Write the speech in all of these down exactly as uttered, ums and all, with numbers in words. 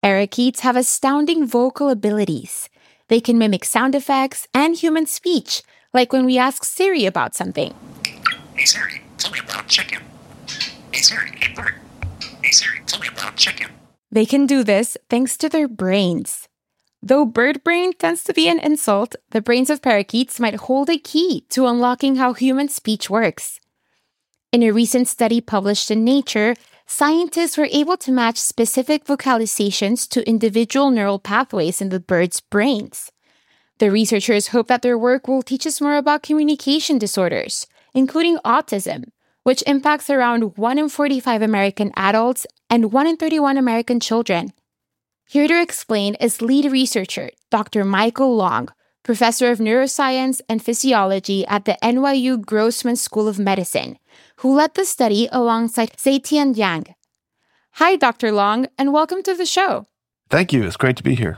Parakeets have astounding vocal abilities. They can mimic sound effects and human speech, like when we ask Siri about something. Hey Siri, tell me about chicken. Hey Siri, hey bird. Hey Siri, tell me about chicken. They can do this thanks to their brains. Though bird brain tends to be an insult, the brains of parakeets might hold a key to unlocking how human speech works. In a recent study published in Nature, scientists were able to match specific vocalizations to individual neural pathways in the birds' brains. The researchers hope that their work will teach us more about communication disorders, including autism, which impacts around one in forty-five American adults and one in thirty-one American children. Here to explain is lead researcher Doctor Michael Long, professor of neuroscience and physiology at the N Y U Grossman School of Medicine, who led the study alongside Zetian Yang. Hi, Doctor Long, and welcome to the show. Thank you. It's great to be here.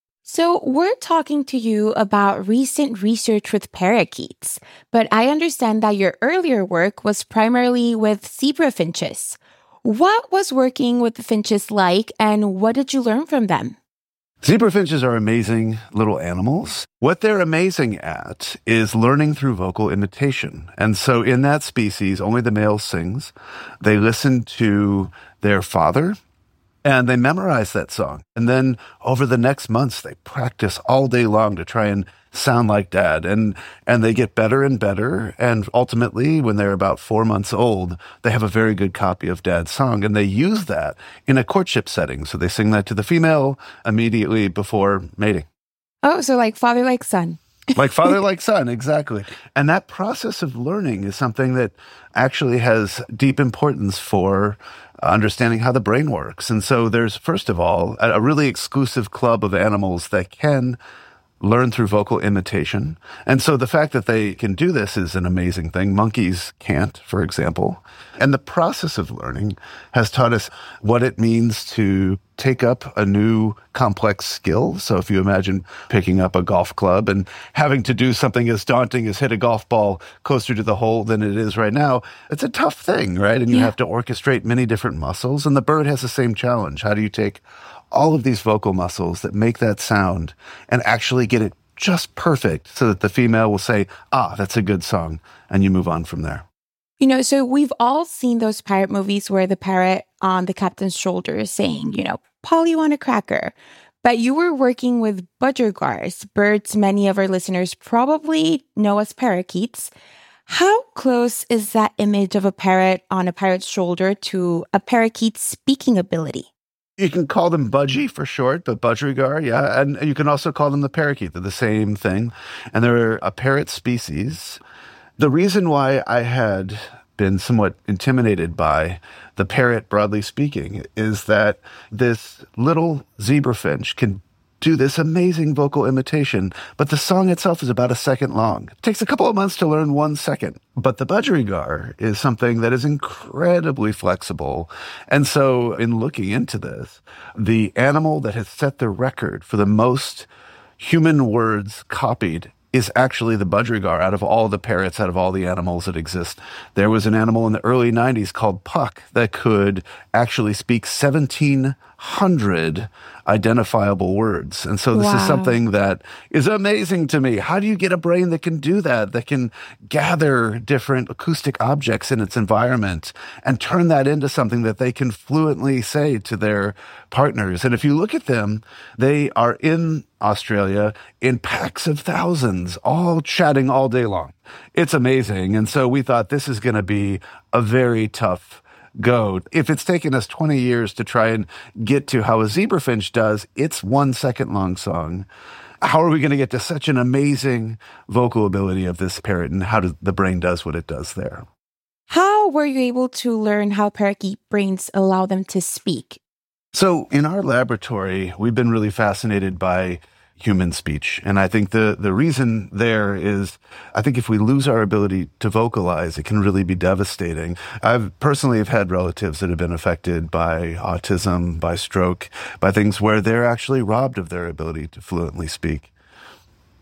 So we're talking to you about recent research with parakeets, but I understand that your earlier work was primarily with zebra finches. What was working with the finches like, and what did you learn from them? Zebra finches are amazing little animals. What they're amazing at is learning through vocal imitation. And so in that species, only the male sings. They listen to their father, and they memorize that song. And then over the next months, they practice all day long to try and sound like dad. And and they get better and better. And ultimately, when they're about four months old, they have a very good copy of dad's song. And they use that in a courtship setting. So they sing that to the female immediately before mating. Oh, so like father, like son. Like father, like son, exactly. And that process of learning is something that actually has deep importance for understanding how the brain works. And so there's, first of all, a really exclusive club of animals that can learn through vocal imitation. And so the fact that they can do this is an amazing thing. Monkeys can't, for example. And the process of learning has taught us what it means to take up a new complex skill. So if you imagine picking up a golf club and having to do something as daunting as hit a golf ball closer to the hole than it is right now, it's a tough thing, right? And you Yeah. have to orchestrate many different muscles. And the bird has the same challenge. How do you take all of these vocal muscles that make that sound and actually get it just perfect so that the female will say, ah, that's a good song, and you move on from there? You know, so we've all seen those pirate movies where the parrot on the captain's shoulder is saying, you know, Paul, you want a cracker? But you were working with budgergars, birds many of our listeners probably know as parakeets. How close is that image of a parrot on a parrot's shoulder to a parakeet's speaking ability? You can call them budgie for short, but budgerigar, yeah. And you can also call them the parakeet. They're the same thing. And they're a parrot species. The reason why I had been somewhat intimidated by the parrot, broadly speaking, is that this little zebra finch can do this amazing vocal imitation, but the song itself is about a second long. It takes a couple of months to learn one second. But the budgerigar is something that is incredibly flexible. And so in looking into this, the animal that has set the record for the most human words copied is actually the budgerigar out of all the parrots, out of all the animals that exist. There was an animal in the early nineties called Puck that could actually speak seventeen hundred identifiable words. And so this Wow. is something that is amazing to me. How do you get a brain that can do that, that can gather different acoustic objects in its environment and turn that into something that they can fluently say to their partners? And if you look at them, they are in Australia in packs of thousands, all chatting all day long. It's amazing. And so we thought this is going to be a very tough go. If it's taken us twenty years to try and get to how a zebra finch does its one second long song, how are we going to get to such an amazing vocal ability of this parrot, and how does the brain does what it does there? How were you able to learn how parakeet brains allow them to speak? So in our laboratory, we've been really fascinated by human speech. And I think the, the reason there is, I think if we lose our ability to vocalize, it can really be devastating. I've personally have had relatives that have been affected by autism, by stroke, by things where they're actually robbed of their ability to fluently speak.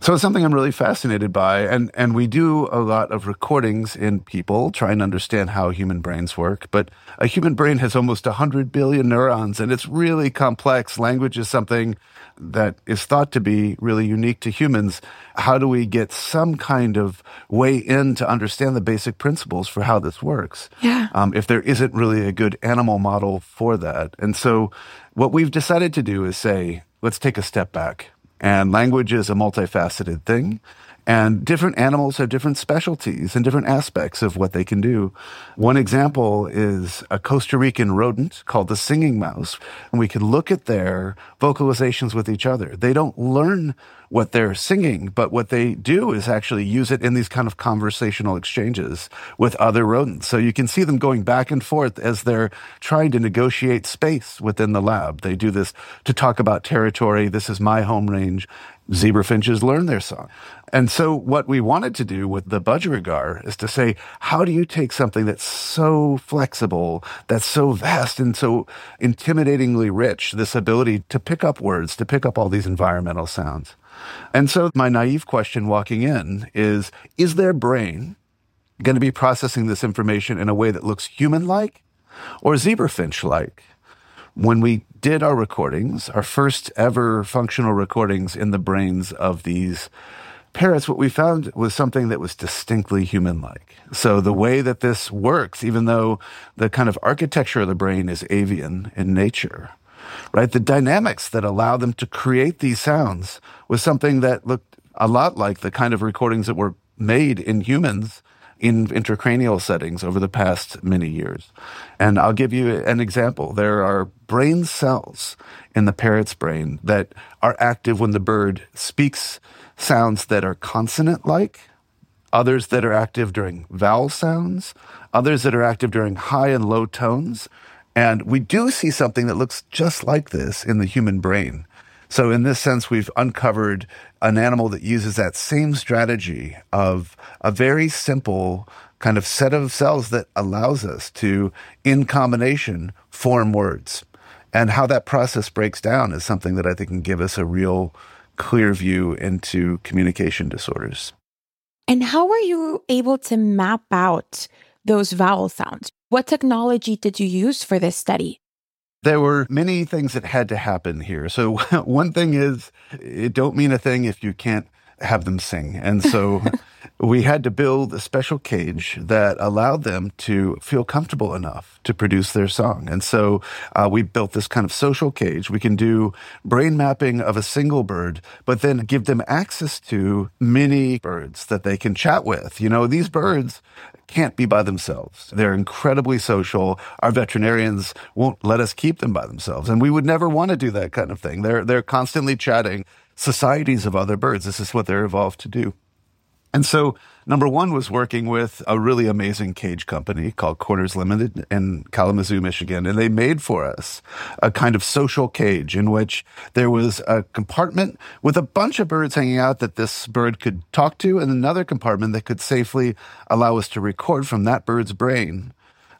So it's something I'm really fascinated by. And, and we do a lot of recordings in people trying to understand how human brains work. But a human brain has almost one hundred billion neurons, and it's really complex. Language is something that is thought to be really unique to humans. How do we get some kind of way in to understand the basic principles for how this works? Yeah. Um, if there isn't really a good animal model for that. And so what we've decided to do is say, let's take a step back. And language is a multifaceted thing. And different animals have different specialties and different aspects of what they can do. One example is a Costa Rican rodent called the singing mouse. And we can look at their vocalizations with each other. They don't learn what they're singing, but what they do is actually use it in these kind of conversational exchanges with other rodents. So you can see them going back and forth as they're trying to negotiate space within the lab. They do this to talk about territory. This is my home range. Zebra finches learn their song. And so what we wanted to do with the budgerigar is to say, how do you take something that's so flexible, that's so vast and so intimidatingly rich, this ability to pick up words, to pick up all these environmental sounds? And so my naive question walking in is, is their brain going to be processing this information in a way that looks human-like or zebrafinch-like? When we did our recordings, our first ever functional recordings in the brains of these parrots, what we found was something that was distinctly human-like. So the way that this works, even though the kind of architecture of the brain is avian in nature, right? The dynamics that allow them to create these sounds was something that looked a lot like the kind of recordings that were made in humans in intracranial settings over the past many years. And I'll give you an example. There are brain cells in the parrot's brain that are active when the bird speaks sounds that are consonant-like, others that are active during vowel sounds, others that are active during high and low tones. And we do see something that looks just like this in the human brain. So in this sense, we've uncovered an animal that uses that same strategy of a very simple kind of set of cells that allows us to, in combination, form words. And how that process breaks down is something that I think can give us a real clear view into communication disorders. And how were you able to map out those vowel sounds? What technology did you use for this study? There were many things that had to happen here. So one thing is, it don't mean a thing if you can't have them sing. And so we had to build a special cage that allowed them to feel comfortable enough to produce their song. And so uh, we built this kind of social cage. We can do brain mapping of a single bird, but then give them access to many birds that they can chat with. You know, these birds can't be by themselves. They're incredibly social. Our veterinarians won't let us keep them by themselves. And we would never want to do that kind of thing. They're, they're constantly chatting. Societies of other birds. This is what they're evolved to do. And so number one was working with a really amazing cage company called Corners Limited in Kalamazoo, Michigan. And they made for us a kind of social cage in which there was a compartment with a bunch of birds hanging out that this bird could talk to, and another compartment that could safely allow us to record from that bird's brain.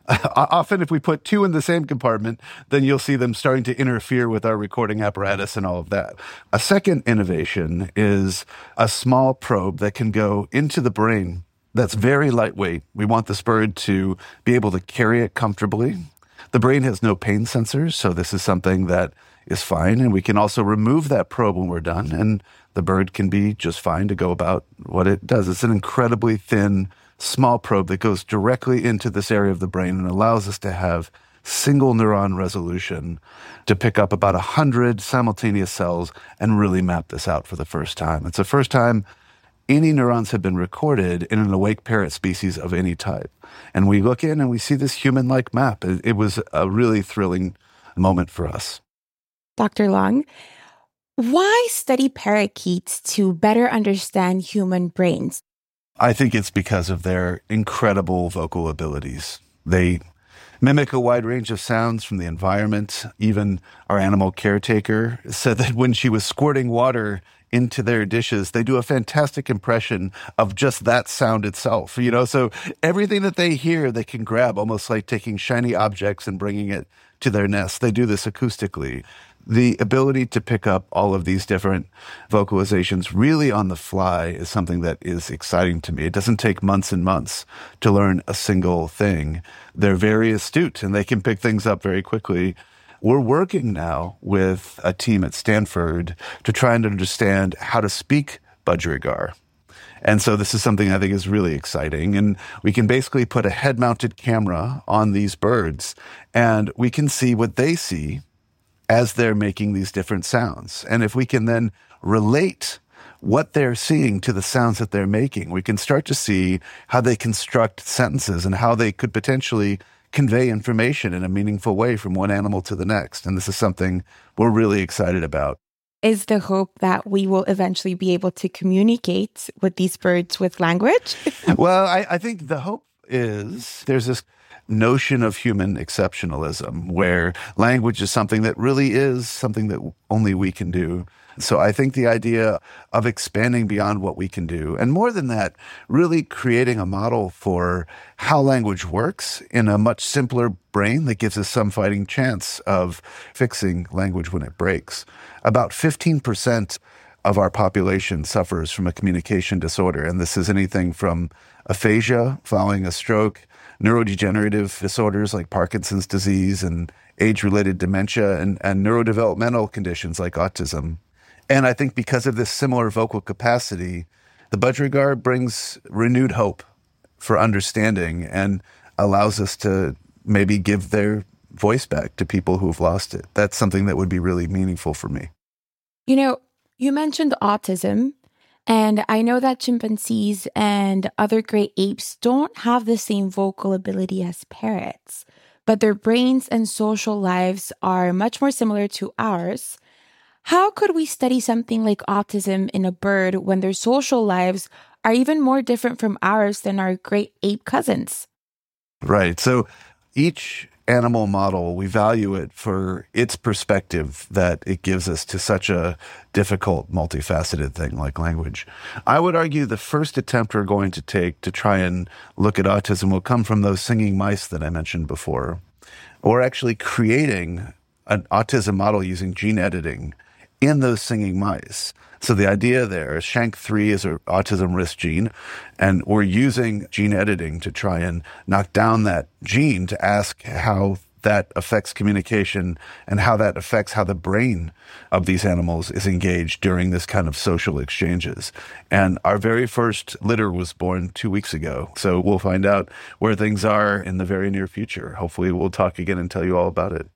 Often, if we put two in the same compartment, then you'll see them starting to interfere with our recording apparatus and all of that. A second innovation is a small probe that can go into the brain that's very lightweight. We want this bird to be able to carry it comfortably. The brain has no pain sensors, so this is something that is fine. And we can also remove that probe when we're done, and the bird can be just fine to go about what it does. It's an incredibly thin small probe that goes directly into this area of the brain and allows us to have single neuron resolution to pick up about one hundred simultaneous cells and really map this out for the first time. It's the first time any neurons have been recorded in an awake parrot species of any type. And we look in and we see this human-like map. It, it was a really thrilling moment for us. Doctor Long, why study parakeets to better understand human brains? I think it's because of their incredible vocal abilities. They mimic a wide range of sounds from the environment. Even our animal caretaker said that when she was squirting water into their dishes, they do a fantastic impression of just that sound itself. You know, so everything that they hear, they can grab, almost like taking shiny objects and bringing it to their nest. They do this acoustically. the ability to pick up all of these different vocalizations really on the fly is something that is exciting to me. It doesn't take months and months to learn a single thing. They're very astute and they can pick things up very quickly. We're working now with a team at Stanford to try and understand how to speak budgerigar. And so this is something I think is really exciting. And we can basically put a head-mounted camera on these birds, and we can see what they see as they're making these different sounds. And if we can then relate what they're seeing to the sounds that they're making, we can start to see how they construct sentences and how they could potentially convey information in a meaningful way from one animal to the next. And this is something we're really excited about. Is the hope that we will eventually be able to communicate with these birds with language? Well, I, I think the hope is there's this notion of human exceptionalism where language is something that really is something that only we can do. So I think the idea of expanding beyond what we can do, and more than that, really creating a model for how language works in a much simpler brain that gives us some fighting chance of fixing language when it breaks. About fifteen percent of our population suffers from a communication disorder, and this is anything from aphasia following a stroke, neurodegenerative disorders like Parkinson's disease and age-related dementia, and, and neurodevelopmental conditions like autism. And I think because of this similar vocal capacity, the budgerigar brings renewed hope for understanding and allows us to maybe give their voice back to people who've lost it. That's something that would be really meaningful for me. You know, you mentioned autism, and I know that chimpanzees and other great apes don't have the same vocal ability as parrots, but their brains and social lives are much more similar to ours. How could we study something like autism in a bird when their social lives are even more different from ours than our great ape cousins? Right. So each animal model, we value it for its perspective that it gives us to such a difficult, multifaceted thing like language. I would argue the first attempt we're going to take to try and look at autism will come from those singing mice that I mentioned before. We're actually creating an autism model using gene editing in those singing mice. So the idea there is SHANK three is an autism risk gene, and we're using gene editing to try and knock down that gene to ask how that affects communication and how that affects how the brain of these animals is engaged during this kind of social exchanges. And our very first litter was born two weeks ago. So we'll find out where things are in the very near future. Hopefully we'll talk again and tell you all about it.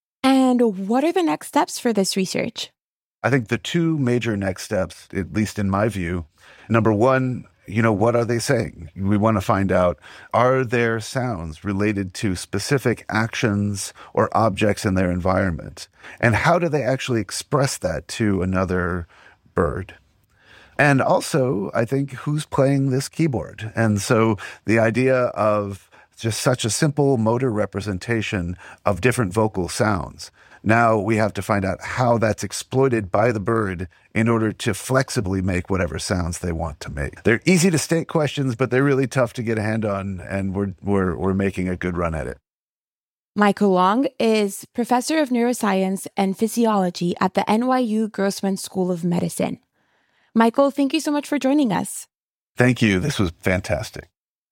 And what are the next steps for this research? I think the two major next steps, at least in my view, number one, you know, what are they saying? We want to find out, are their sounds related to specific actions or objects in their environment? And how do they actually express that to another bird? And also, I think, who's playing this keyboard? And so the idea of just such a simple motor representation of different vocal sounds. Now we have to find out how that's exploited by the bird in order to flexibly make whatever sounds they want to make. They're easy to state questions, but they're really tough to get a hand on, and we're we're we're making a good run at it. Michael Long is professor of neuroscience and physiology at the N Y U Grossman School of Medicine. Michael, thank you so much for joining us. Thank you. This was fantastic.